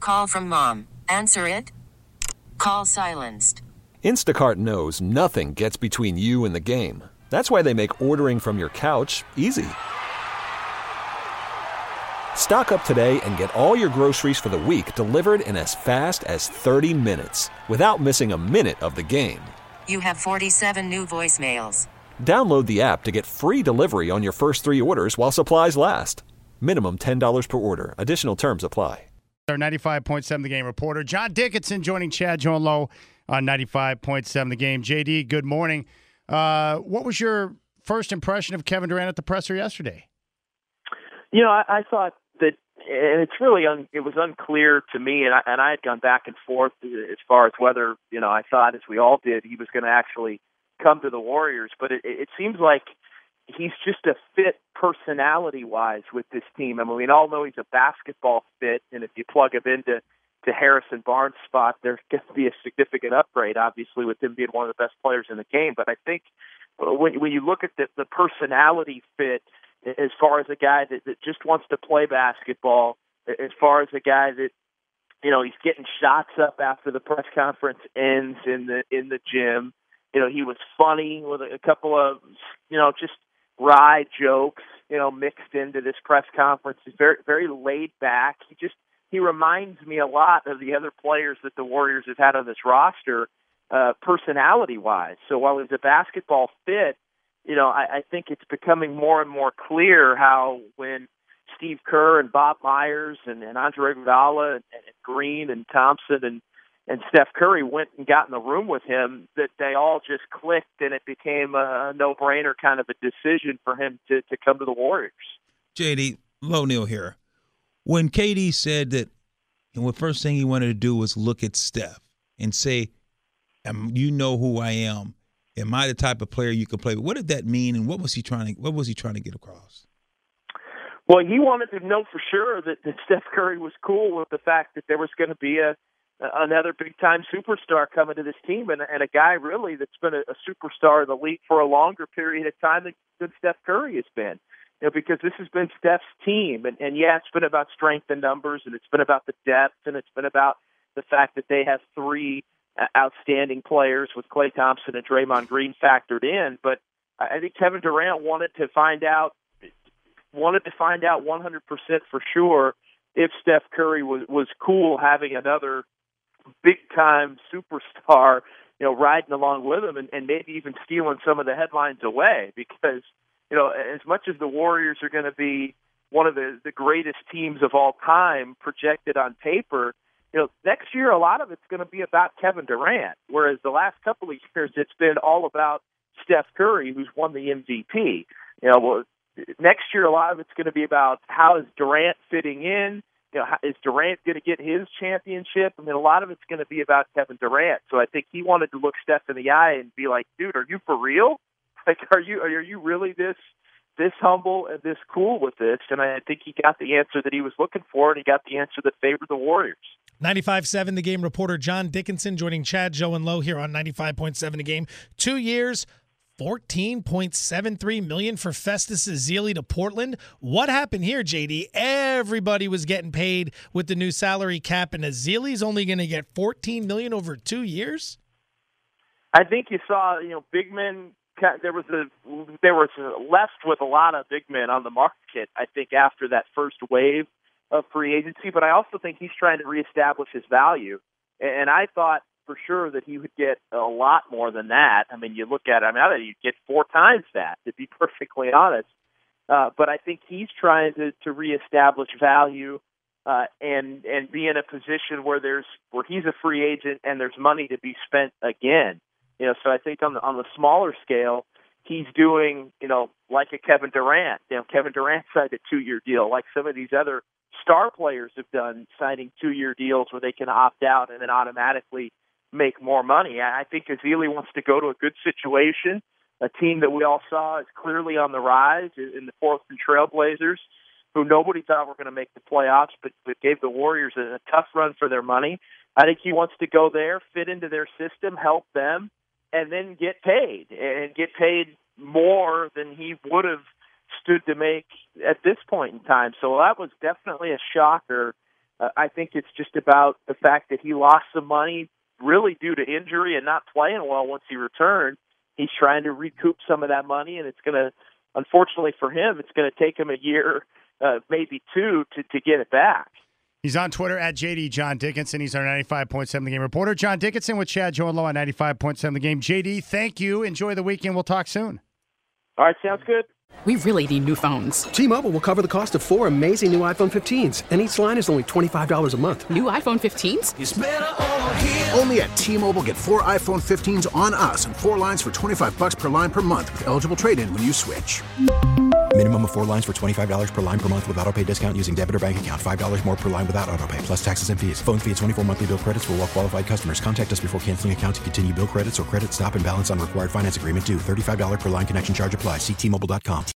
Call from mom. Answer it. Call silenced. Instacart knows nothing gets between you and the game. That's why they make ordering from your couch easy. Stock up today and get all your groceries for the week delivered in as fast as 30 minutes without missing a minute of the game. You have 47 new voicemails. Download the app to get free delivery on your first 3 orders while supplies last. Minimum $10 per order. Additional terms apply. Our 95.7 The Game reporter, John Dickinson, joining Chad, Joe, and Lowe on 95.7 The Game. JD, good morning. What was your first impression of Kevin Durant at the presser yesterday? You know, I thought that, and it's really it was unclear to me, and I had gone back and forth as far as whether, you know, I thought, as we all did, he was going to actually come to the Warriors. But it seems like he's just a fit personality-wise with this team. I mean, we all know he's a basketball fit, and if you plug him into Harrison Barnes' spot, there's going to be a significant upgrade, obviously, with him being one of the best players in the game. But I think when you look at the personality fit, as far as a guy that just wants to play basketball, as far as a guy that, you know, he's getting shots up after the press conference ends in the gym. You know, he was funny with a couple of, you know, just wry jokes, you know, mixed into this press conference. He's very, very laid back. He reminds me a lot of the other players that the Warriors have had on this roster, personality-wise. So while he's a basketball fit, you know, I think it's becoming more and more clear how when Steve Kerr and Bob Myers and Andre Iguodala and Green and Thompson and Steph Curry went and got in the room with him, that they all just clicked, and it became a no-brainer kind of a decision for him to come to the Warriors. JD, Low Neal here. When KD said that, and the first thing he wanted to do was look at Steph and say, you know who I am. Am I the type of player you can play with? What did that mean, and what was he trying to get across? Well, he wanted to know for sure that Steph Curry was cool with the fact that there was going to be another big-time superstar coming to this team, and a guy really that's been a superstar in the league for a longer period of time than Steph Curry has been. You know, because this has been Steph's team, and yeah, it's been about strength in numbers, and it's been about the depth, and it's been about the fact that they have 3 outstanding players with Klay Thompson and Draymond Green factored in. But I think Kevin Durant wanted to find out 100% for sure if Steph Curry was cool having another big-time superstar, you know, riding along with him and maybe even stealing some of the headlines away. Because, you know, as much as the Warriors are going to be one of the greatest teams of all time projected on paper, you know, next year a lot of it's going to be about Kevin Durant, whereas the last couple of years it's been all about Steph Curry, who's won the MVP. You know, well, next year a lot of it's going to be about how is Durant fitting in. You know, is Durant going to get his championship? I mean, a lot of it's going to be about Kevin Durant. So I think he wanted to look Steph in the eye and be like, "Dude, are you for real? Like, are you really this humble and this cool with this?" And I think he got the answer that he was looking for, and he got the answer that favored the Warriors. 95.7 The Game reporter John Dickinson joining Chad, Joe, and Lowe here on 95.7 The Game. 2 years, $14.73 million for Festus Ezeli to Portland. What happened here, JD? Everybody was getting paid with the new salary cap, and Ezeli's only going to get $14 million over 2 years? I think you saw, you know, big men. There was left with a lot of big men on the market, I think, after that first wave of free agency. But I also think he's trying to reestablish his value. And I thought for sure that he would get a lot more than that. I mean, you look at it, I mean, I thought he'd get 4 times that, to be perfectly honest. But I think he's trying to reestablish value and be in a position where he's a free agent and there's money to be spent again. You know, so I think on the smaller scale, he's doing, you know, like a Kevin Durant. You know, Kevin Durant signed a 2-year deal, like some of these other star players have done, signing 2-year deals where they can opt out and then automatically make more money. I think Ezeli wants to go to a good situation, a team that we all saw is clearly on the rise in the Portland Trail Blazers, who nobody thought were going to make the playoffs, but gave the Warriors a tough run for their money. I think he wants to go there, fit into their system, help them, and then get paid more than he would have stood to make at this point in time. So that was definitely a shocker I think it's just about the fact that he lost some money really due to injury and not playing well once he returned. He's trying to recoup some of that money, and it's going to, unfortunately for him, it's going to take him a year, maybe two, to get it back. He's on Twitter at JD John Dickinson. He's our 95.7 The Game reporter. John Dickinson with Chad Joe and Low on 95.7 The Game. JD, thank you. Enjoy the weekend. We'll talk soon. All right, sounds good. We really need new phones. T-Mobile will cover the cost of 4 amazing new iPhone 15s, and each line is only $25 a month. New iPhone 15s? It's better over here. Only at T-Mobile, get 4 iPhone 15s on us and 4 lines for $25 per line per month with eligible trade-in when you switch. Minimum of 4 lines for $25 per line per month with autopay discount using debit or bank account. $5 more per line without autopay, plus taxes and fees. Phone fee at 24 monthly bill credits for well-qualified customers. Contact us before canceling account to continue bill credits or credit stop and balance on required finance agreement due. $35 per line connection charge applies. See T-Mobile.com.